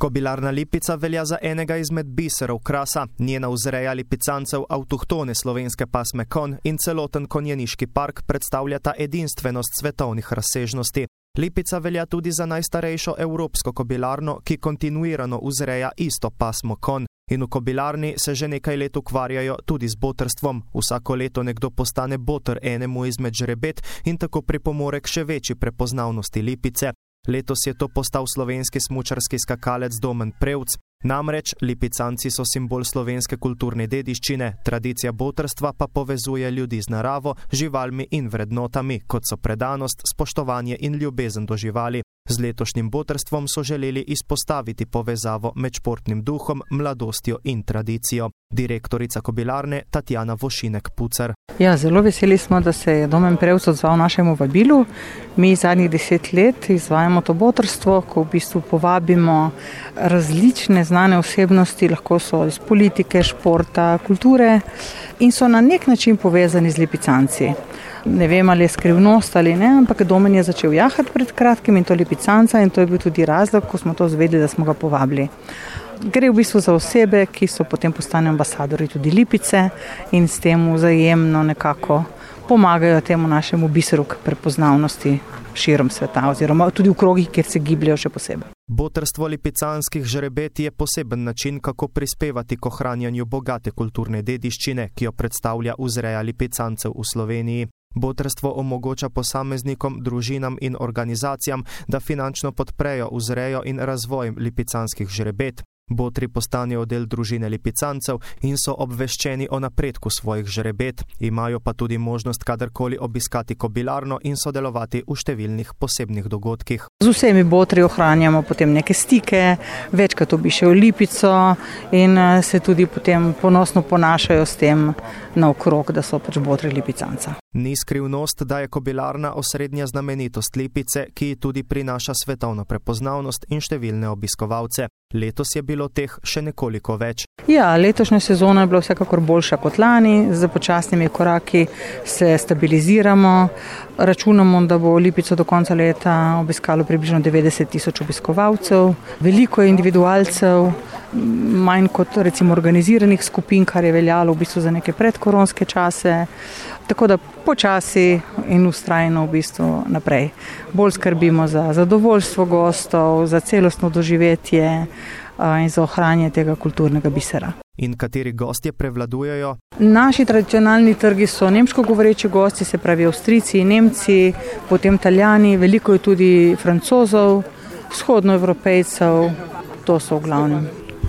Kobilarna Lipica velja za enega izmed biserov Krasa, njena vzreja lipicancev avtohtone slovenske pasme konj in celoten konjeniški park predstavljata edinstvenost svetovnih razsežnosti. Lipica velja tudi za najstarejšo evropsko kobilarno, ki kontinuirano vzreja isto pasmo konj. In v kobilarni se že nekaj let ukvarjajo tudi z botrstvom. Vsako leto nekdo postane botr enemu izmed žrebet in tako pripomore k še večji prepoznavnosti Lipice. Letos je to postal slovenski smučarski skakalec Domen Prevc. Namreč lipicanci so simbol slovenske kulturne dediščine, tradicija botrstva pa povezuje ljudi z naravo, živalmi in vrednotami, kot so predanost, spoštovanje in ljubezen do živali. Z letošnjim botrstvom so želeli izpostaviti povezavo med športnim duhom, mladostjo in tradicijo. Direktorica kobilarne Tatjana Vošinek-Pucar. Ja, zelo veseli smo, da se je Domen Prevc odzval našemu vabilu. Mi zadnjih 10 let izvajamo to botrstvo, ko v bistvu povabimo različne znane osebnosti, lahko so iz politike, športa, kulture in so na nek način povezani z lipicanci. Ne vem, ali je skrivnost ali ne, ampak Domen je začel jahati pred kratkim in to lipicanca in to je bil tudi razlog, ko smo to zvedeli, da smo ga povabili. Gre v bistvu za osebe, ki so potem postane ambasadori tudi Lipice in s tem vzajemno nekako pomagajo temu našemu biseru k prepoznavnosti širom sveta oziroma tudi v krogih, kjer se gibljajo še posebej. Botrstvo lipicanskih žrebet je poseben način, kako prispevati k ohranjanju bogate kulturne dediščine, ki jo predstavlja vzreja lipicancev v Sloveniji. Botrstvo omogoča posameznikom, družinam in organizacijam, da finančno podprejo vzrejo in razvoj lipicanskih žrebet. Botri postanejo del družine lipicancev in so obveščeni o napredku svojih žrebet. Imajo pa tudi možnost kadarkoli obiskati kobilarno in sodelovati v številnih posebnih dogodkih. Z vsemi botri ohranjamo potem neke stike, večkrat obišejo Lipico in se tudi potem ponosno ponašajo s tem naokrog, da so pač botri lipicanca. Ni skrivnost, da je kobilarna osrednja znamenitost Lipice, ki tudi prinaša svetovno prepoznavnost in številne obiskovalce. Letos je bilo teh še nekoliko več. Ja, letošnja sezona je bila vsekakor boljša kot lani, z počasnimi koraki se stabiliziramo. Računamo, da bo Lipico do konca leta obiskalo približno 90,000 obiskovalcev. Veliko je individualcev, manj kot recimo organiziranih skupin, kar je veljalo v bistvu za neke predkoronske čase. Tako da počasi in vztrajno v bistvu naprej. Bolj skrbimo za zadovoljstvo gostov, za celostno doživetje in za ohranjanje tega kulturnega bisera. In kateri gostje prevladujejo? Naši tradicionalni trgi so nemško govoreči gosti, se pravi Avstrijci, Nemci, potem Italijani, veliko je tudi Francozov, vzhodnoevropejcev, to so v glavnem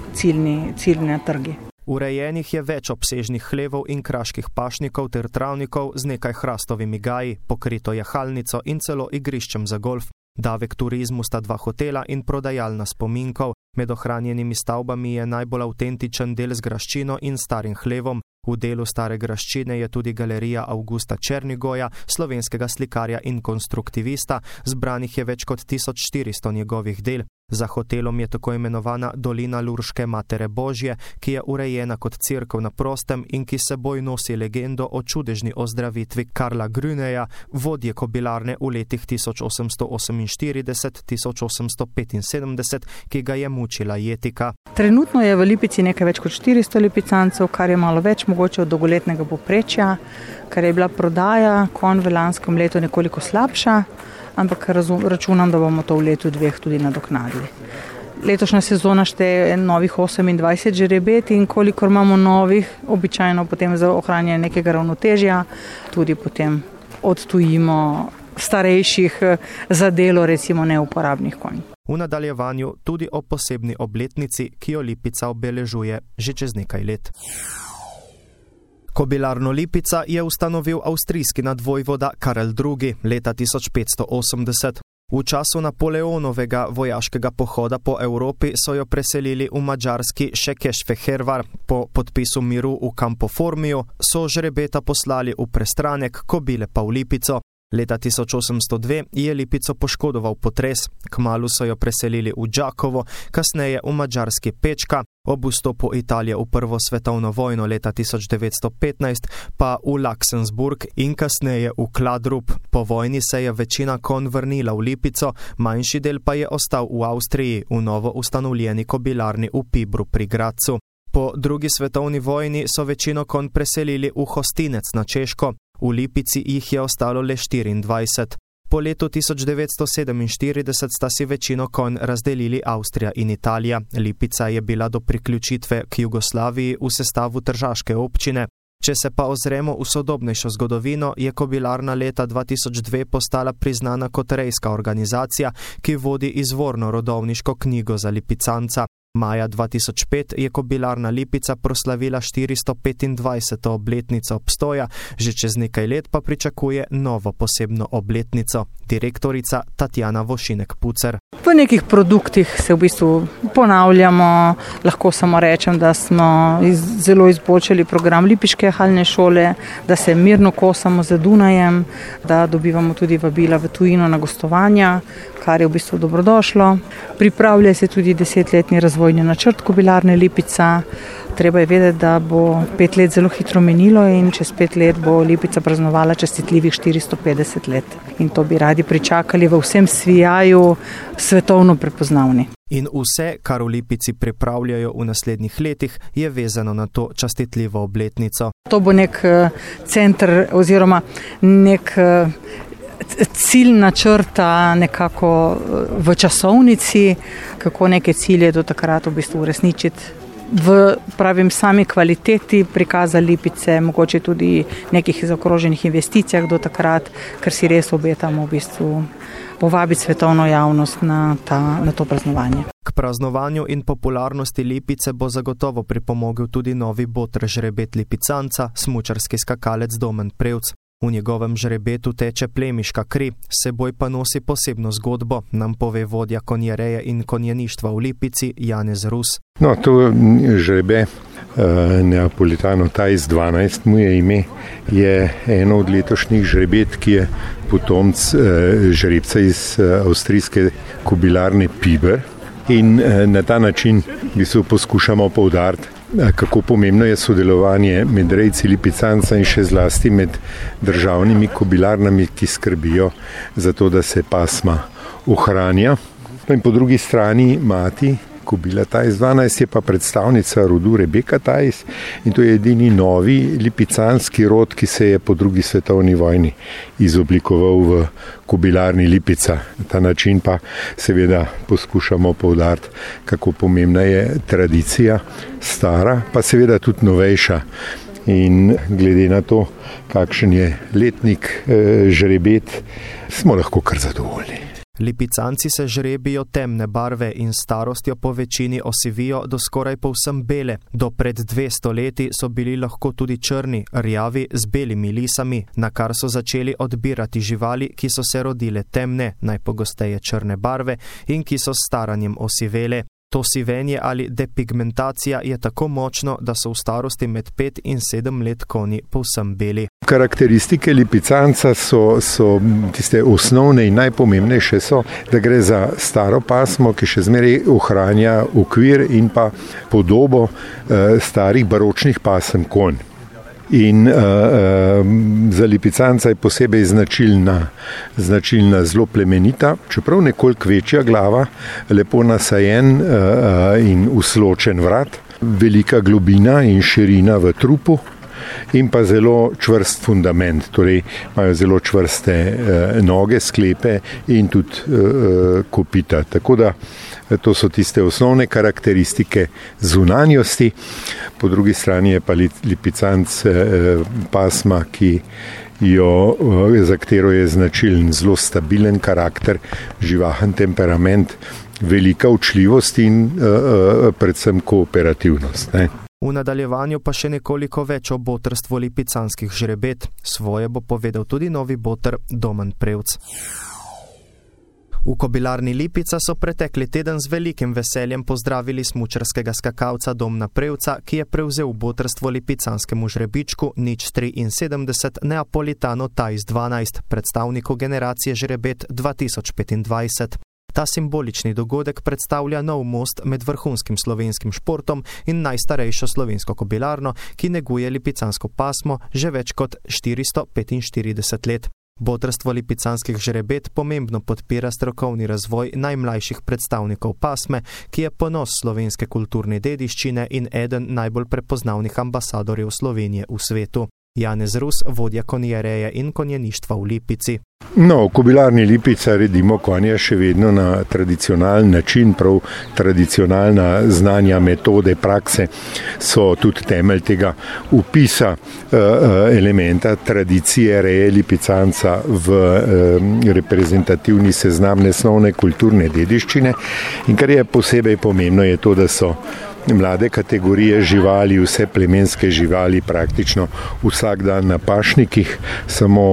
ciljni trgi. Urejenih je več obsežnih hlevov in kraških pašnikov ter travnikov z nekaj hrastovimi gaji, pokrito jahalnico in celo igriščem za golf. Davek turizmu sta 2 hotela in prodajalna spominkov. Med ohranjenimi stavbami je najbolj avtentičen del z graščino in starim hlevom. V delu stare graščine je tudi galerija Augusta Černigoja, slovenskega slikarja in konstruktivista, zbranih je več kot 1400 njegovih del. Za hotelom je tako imenovana Dolina Lurške Matere Božje, ki je urejena kot cerkev na prostem in ki seboj nosi legendo o čudežni ozdravitvi Karla Grüneja, vodje kobilarne v letih 1848-1875, ki ga je mučila jetika. Trenutno je v Lipici nekaj več kot 400 lipicancev, kar je malo več mogoče od dolgoletnega povprečja, kar je bila prodaja konj v lanskem letu nekoliko slabša, ampak računam, da bomo to v letu 2 tudi nadoknadili. Letošnja sezona šteje novih 28 žrebet in kolikor imamo novih, običajno potem za ohranjanje nekega ravnotežja, tudi potem odtujimo starejših za delo recimo neuporabnih konj. V nadaljevanju tudi o posebni obletnici, ki jo Lipica obeležuje že čez nekaj let. Kobilarno Lipica je ustanovil avstrijski nadvojvoda Karel II. Leta 1580. V času Napoleonovega vojaškega pohoda po Evropi so jo preselili v madžarski Székesfehérvár. Po podpisu miru v Campo Formio so žrebeta poslali v Prestranek, kobile pa v Lipico. Leta 1802 je Lipico poškodoval potres. Kmalu so jo preselili v Đakovo, kasneje v madžarski Pečka. Ob vstopu Italije v Prvo svetovno vojno leta 1915 pa v Laxensburg in kasneje v Kladrup. Po vojni se je večina konj vrnila v Lipico, manjši del pa je ostal v Avstriji, v novo ustanovljeni kobilarni v Pibru pri Gradcu. Po drugi svetovni vojni so večino konj preselili v Hostinec na Češko, v Lipici jih je ostalo le 24. Po letu 1947 sta si večino konj razdelili Avstrija in Italija. Lipica je bila do priključitve k Jugoslaviji v sestavu tržaške občine. Če se pa ozremo v sodobnejšo zgodovino, je kobilarna leta 2002 postala priznana kot rejska organizacija, ki vodi izvorno rodovniško knjigo za lipicanca. Maja 2005 je kobilarna Lipica proslavila 425. obletnico obstoja, že čez nekaj let pa pričakuje novo posebno obletnico. Direktorica Tatjana Vošinek-Pucer. V nekih produktih se v bistvu ponavljamo, lahko samo rečem, da smo zelo izboljšali program Lipiške jahalne šole, da se mirno kosamo z Dunajem, da dobivamo tudi vabila v tujino na gostovanja, kar je v bistvu dobrodošlo. Pripravlja se tudi 10-letni razvojni načrt kobilarne Lipica. Treba je vedeti, da bo 5 let zelo hitro minilo in čez 5 let bo Lipica praznovala častitljivih 450 let. In to bi radi pričakali v vsem svijaju, svetovno prepoznavni. In vse, kar v Lipici pripravljajo v naslednjih letih, je vezano na to častitljivo obletnico. To bo nek center oziroma nek cilj načrta nekako v časovnici, kako neke cilje do takrat v bistvu uresničiti. V sami kvaliteti prikaza Lipice, mogoče tudi nekih zaokroženih investicijah do takrat, ker si res obetamo v bistvu povabiti svetovno javnost na to praznovanje. K praznovanju in popularnosti Lipice bo zagotovo pripomogel tudi novi boter žrebet lipicanca, smučarski skakalec Domen Prevc. V njegovem žrebetu teče plemiška kri, seboj pa nosi posebno zgodbo, nam pove vodja konjereje in konjeništva v Lipici Janez Rus. No, to žrebe Neapolitano Thais 12, mu je ime, je eno od letošnjih žrebet, ki je potomc žrebca iz avstrijske kobilarne Piber. In na ta način poskušamo poudariti, kako pomembno je sodelovanje med rejci lipicanca in še zlasti med državnimi kobilarnami, ki skrbijo za to, da se pasma ohranja. No in po drugi strani mati kobila Thais 12 je pa predstavnica rodu Rebeka Thais in to je edini novi lipicanski rod, ki se je po drugi svetovni vojni izoblikoval v kobilarni Lipica. Na ta način pa seveda poskušamo poudariti, kako pomembna je tradicija, stara, pa seveda tudi novejša. In glede na to, kakšen je letnik žrebet, smo lahko kar zadovoljni. Lipicanci se žrebijo temne barve in starostjo po večini osivijo do skoraj povsem bele. Do pred 200 leti so bili lahko tudi črni, rjavi z belimi lisami, na kar so začeli odbirati živali, ki so se rodile temne, najpogosteje črne barve in ki so s staranjem osivele. To sivenje ali depigmentacija je tako močno, da so v starosti med 5 in 7 let konji povsem beli. Karakteristike lipicanca so tiste osnovne in najpomembnejše so, da gre za staro pasmo, ki še zmeraj ohranja okvir in pa podobo starih baročnih pasem konj. In za lipicanca je posebej značilna zelo plemenita, čeprav nekoliko večja glava, lepo nasajen in usločen vrat, velika globina in širina v trupu in pa zelo čvrst fundament, torej imajo zelo čvrste noge, sklepe in tudi kopita. Tako da to so tiste osnovne karakteristike zunanjosti. Po drugi strani je pa lipicanc pasma, za katero je značilen zelo stabilen karakter, živahen temperament, velika učljivost in predvsem kooperativnost. Ne? V nadaljevanju pa še nekoliko več o botrstvu lipicanskih žrebet. Svoje bo povedal tudi novi boter Domen Prevc. V kobilarni Lipica so pretekli teden z velikim veseljem pozdravili smučarskega skakalca Domna Prevca, ki je prevzel botrstvo lipicanskemu žrebičku 073 Neapolitano Thais 12, predstavniku generacije žrebet 2025. Ta simbolični dogodek predstavlja nov most med vrhunskim slovenskim športom in najstarejšo slovensko kobilarno, ki neguje lipicansko pasmo že več kot 445 let. Botrstvo lipicanskih žrebet pomembno podpira strokovni razvoj najmlajših predstavnikov pasme, ki je ponos slovenske kulturne dediščine in eden najbolj prepoznavnih ambasadorjev Slovenije v svetu. Janez Rus, vodja konjereje in konjeništva v Lipici. V kobilarni Lipica redimo konje še vedno na tradicionalen način, prav tradicionalna znanja, metode, prakse so tudi temelj tega vpisa elementa tradicije reje lipicanca v reprezentativni seznam nesnovne kulturne dediščine. In kar je posebej pomembno je to, da so mlade kategorije živali, vse plemenske živali praktično vsak dan na pašnikih, samo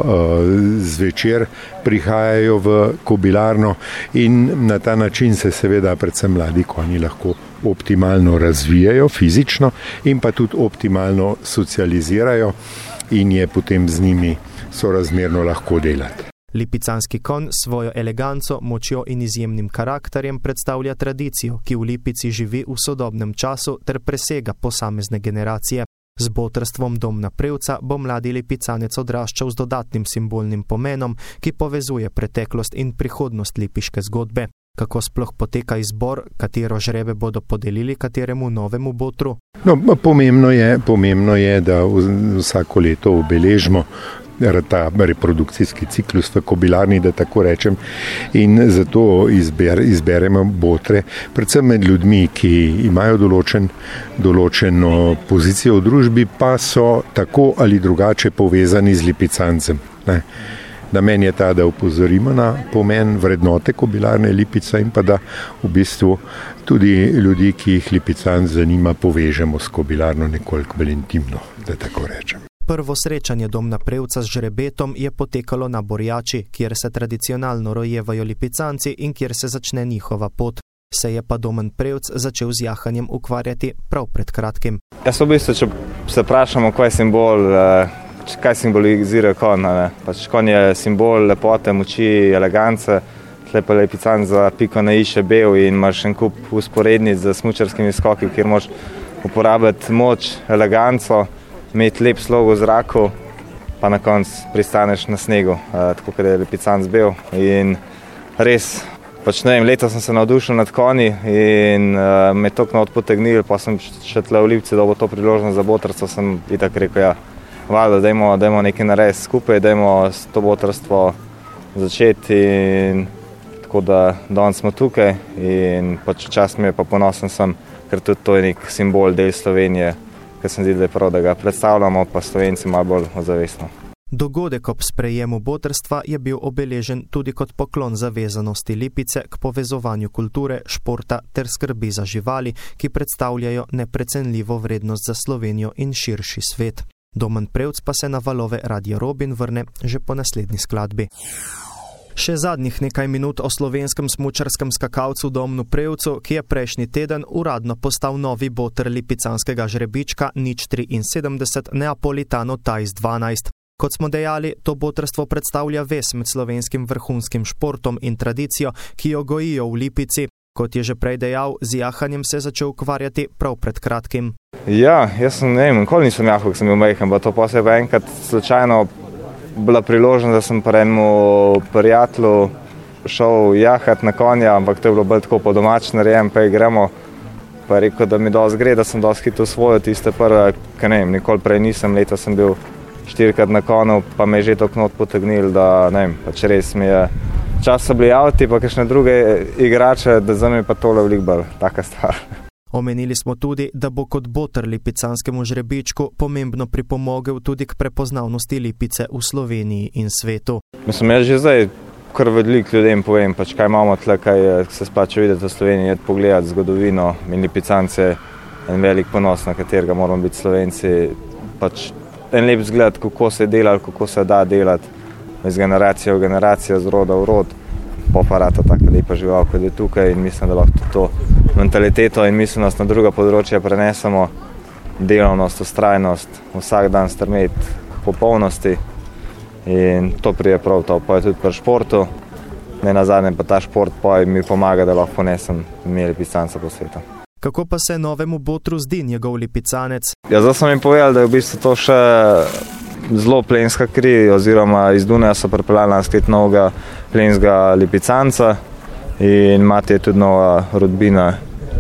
zvečer prihajajo v kobilarno in na ta način se seveda predvsem mladi konji lahko optimalno razvijajo fizično in pa tudi optimalno socializirajo in je potem z njimi sorazmerno lahko delati. Lipicanski konj svojo eleganco, močjo in izjemnim karakterjem predstavlja tradicijo, ki v Lipici živi v sodobnem času ter presega posamezne generacije. Z botrstvom Domna Prevca bo mladi lipicanec odraščal z dodatnim simbolnim pomenom, ki povezuje preteklost in prihodnost lipiške zgodbe. Kako sploh poteka izbor, katero žrebe bodo podelili kateremu novemu botru? Pomembno je, da vsako leto obeležimo ta reprodukcijski ciklus v kobilarni, da tako rečem, in zato izberemo botre, predvsem med ljudmi, ki imajo določeno pozicijo v družbi, pa so tako ali drugače povezani z lipicancem. Namen je ta, da upozorimo na pomen vrednote kobilarne Lipica in pa da v bistvu tudi ljudi, ki jih lipicanc zanima, povežemo s kobilarno nekoliko bolj intimno, da tako rečem. Prvo srečanje Domna Prevca z žrebetom je potekalo na Borjači, kjer se tradicionalno rojevajo lipicanci in kjer se začne njihova pot. Se je pa Domen Prevc začel z jahanjem ukvarjati prav pred kratkim. Jaz v bistvu, če se vprašamo, kaj simbolizira konj. Konj je simbol lepote, moči, elegance, tle pa lipicanc za piko na i še bel in imaš en kup usporednic za smučarskimi skoki, kjer moš uporabiti moč, eleganco, imeti lep slog v zraku, pa na koncu pristaneš na snegu, tako kot je lipicanc bel. In res, letos sem se navdušil nad konji in me toliko potegnil, pa sem še tle v Lipici dobil to priložnost za botrstvo, sem itak rekel, valjda, dajmo nekaj narediti skupaj, dajmo to botrstvo začeti in tako da danes smo tukaj in čast mi je pa ponosen sem, ker tudi to je nek simbol del Slovenije, ker sem zdi, da je prav, da ga predstavljamo, pa Slovenci malo bolj ozavestno. Dogodek ob sprejemu botrstva je bil obeležen tudi kot poklon zavezanosti Lipice k povezovanju kulture, športa ter skrbi za živali, ki predstavljajo neprecenljivo vrednost za Slovenijo in širši svet. Domen Prevc pa se na valove Radio Robin vrne že po naslednji skladbi. Še zadnjih nekaj minut o slovenskem smučarskem skakalcu Domnu Prevcu, ki je prejšnji teden uradno postal novi boter lipicanskega žrebička 073 Neapolitano Thais 12. Kot smo dejali, to botrstvo predstavlja vez med slovenskim vrhunskim športom in tradicijo, ki jo gojijo v Lipici. Kot je že prej dejal, z jahanjem se je začel ukvarjati prav pred kratkim. Ja, jaz nikoli nisem jahal, ko sem bil majhen, pa to pa se je enkrat slučajno bila priložnost, da sem pri enemu prijatelju šel jahati na konja, ampak to je bilo bolj tako po domač narejen, pa gremo. Pa je rekel, da mi dosti gre, da sem dosti hitro osvojil tiste prve, nikoli prej nisem, leta sem bil 4krat na konju, pa me je že toliko not potegnil, da res mi je. Čas so bili avti, pa kakšne druge igrače, da za me pa tole veliko bolj taka stvar. Omenili smo tudi, da bo kot boter lipicanskemu žrebičku pomembno pripomogel tudi k prepoznavnosti Lipice v Sloveniji in svetu. Mislim, jaz že zdaj kar veliko ljudem povem, kaj imamo tle, kaj se splača videti v Sloveniji, pogledati zgodovino in Lipicance, en velik ponos, na katerega moramo biti Slovenci. En lep zgled, kako se je delalo, kako se da delati iz generacije v generacijo, z roda v rod. Poparata taka lepa žival, kot je tukaj in mislim, da lahko to mentaliteto in miselnost na druga področja prenesemo, delovnost, vztrajnost, vsak dan strmeti k popolnosti in to prije prav to, pa je tudi pri športu ne nazadnje pa ta šport mi pomaga, da lahko ponesem lipicanca po svetu. Kako pa se novemu botru zdi njegov lipicanec? Ja, zdaj sem jim povedal, da je v bistvu to še zelo plenska kri, oziroma iz Dunaja so pripeljali na sklet novega plenskega lipicanca in mati je tudi nova rodbina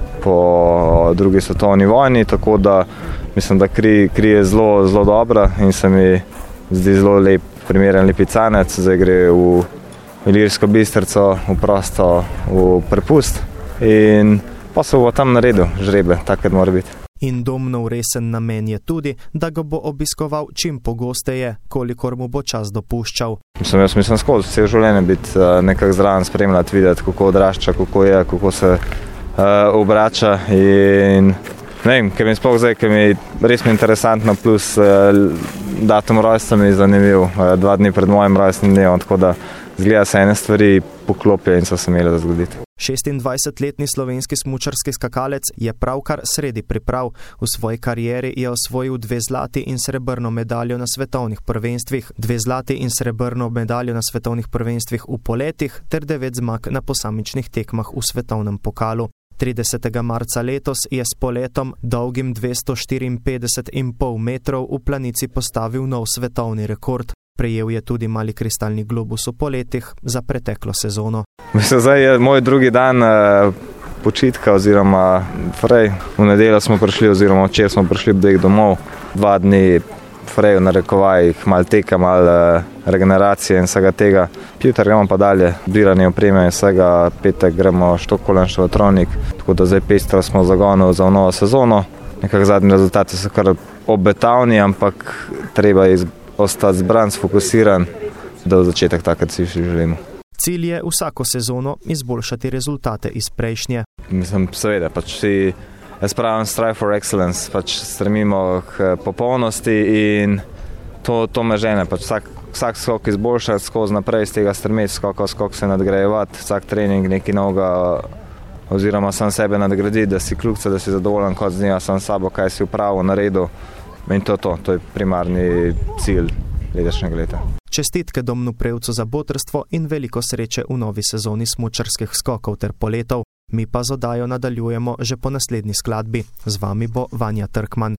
po drugi svetovni vojni, tako da mislim, da kri je zelo, zelo dobra in se mi zdi zelo lep primeren lipicanec. Zdaj gre v Ilirsko Bistrico, v prosto, v prepust in pa se bo tam naredil žrebe, tako kot mora biti. In Domnov resen namen je tudi, da ga bo obiskoval čim pogosteje, kolikor mu bo čas dopuščal. Jaz mislim skozi vse življenje biti nekako zraven, spremljati, videti, kako odrašča, kako je, kako se obrača in ne vem, ker mi sploh zdaj, ker mi res interesantno, plus datum rojstva mi je zanimiv, 2 dni pred mojim rojstnim dnevom, tako da zgleda se ene stvari poklopijo in so se imele da zgoditi. 26-letni slovenski smučarski skakalec je pravkar sredi priprav. V svoji karieri je osvojil 2 zlati in srebrno medaljo na svetovnih prvenstvih, 2 zlati in srebrno medaljo na svetovnih prvenstvih v poletih ter 9 zmag na posamičnih tekmah v svetovnem pokalu. 30. marca letos je s poletom dolgim 254,5 metrov v Planici postavil nov svetovni rekord. Prejel je tudi mali kristalni globus v poletih za preteklo sezono. Mislim, zdaj je moj drugi dan počitka oziroma frej. V nedeljo smo prišli oziroma včeraj smo prišli bdeh domov. 2 dni frej v narekovajih, malo teka, malo regeneracije in vsega tega. Jutri gremo pa dalje, zbiranje opreme in vsega, petek gremo Štokholm še v Tronik, tako da zdaj pestro smo zagonili za novo sezono. Nekako zadnji rezultati so kar obetavni, ampak treba ostati zbran, sfokusiran, da v začetek tako, kot si želimo. Cilj je vsako sezono izboljšati rezultate iz prejšnje. Mislim, seveda, pač si pravim strive for excellence, pač stremimo k popolnosti in to me žene, pač vsak skok izboljšati, skozi naprej iz tega stremeti, skok se nadgrajevati, vsak trening nekaj novega oziroma sam sebe nadgraditi, da si kljubce, da si zadovoljen kot z njega, sam sabo, kaj si upravil, naredil. In to je primarni cilj letošnjega leta. Čestitke Domnu Prevcu za botrstvo in veliko sreče v novi sezoni smučarskih skokov ter poletov. Mi pa z oddajo nadaljujemo že po naslednji skladbi. Z vami bo Vanja Trkman.